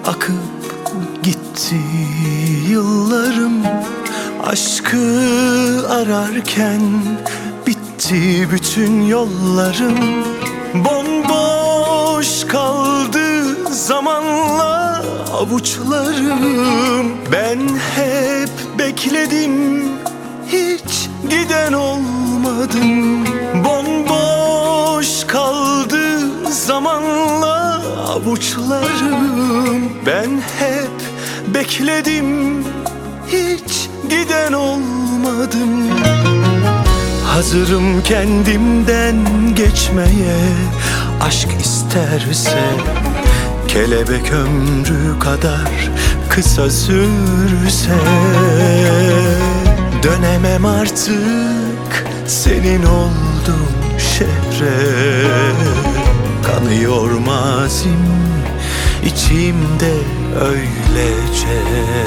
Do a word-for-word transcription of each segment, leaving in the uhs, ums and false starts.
akıp gitti yıllarım. Aşkı ararken bitti bütün yollarım. Bomboş kaldı zamanla avuçlarım. Ben hep bekledim, hiç giden olmadım. Bomboş kaldı zamanla avuçlarım. Ben hep bekledim, hiç giden olmadım. Hazırım kendimden geçmeye, aşk isterse kelebek ömrü kadar kısa sürse. Dönemem artık senin olduğun şehre. Kanıyor mazim içimde öylece.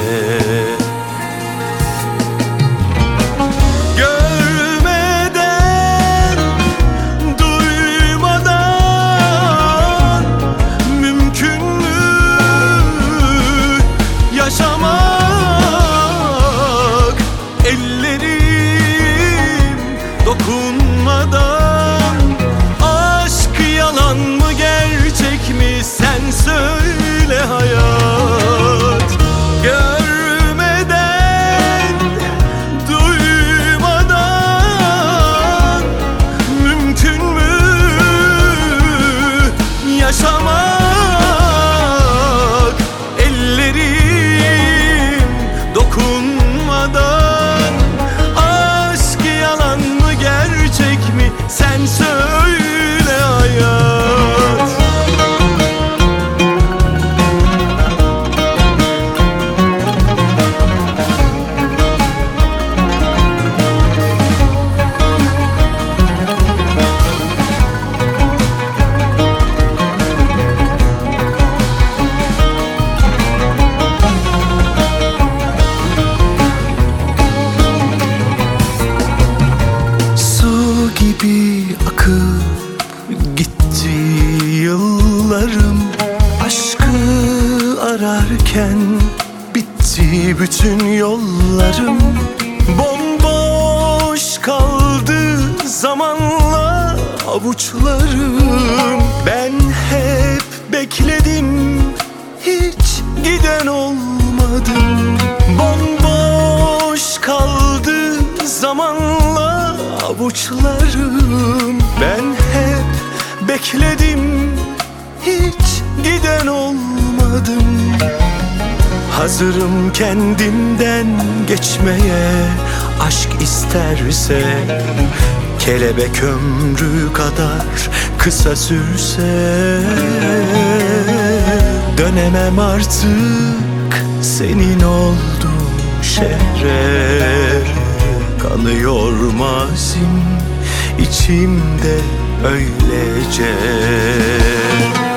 Dokunmadan aşk yalan mı gerçek mi sen söyle hayat. Görmeden duymadan mümkün mü yaşamak? Ellerim dokunmadan aşk yalan mı gerçek mi sen söyle hayat. Su gibi akıp gitti yıllarım. Aşkı ararken bitti bütün yollarım. Bomboş kaldı zamanla avuçlarım. Ben hep bekledim, hiç giden olmadım. Bomboş kaldı zamanla avuçlarım. Ben hep bekledim, hiç giden olmadım. Hazırım kendimden geçmeye, aşk isterse kelebek ömrü kadar kısa sürse. Dönemem artık senin olduğun şehre. Kanıyor mazim içimde öylece.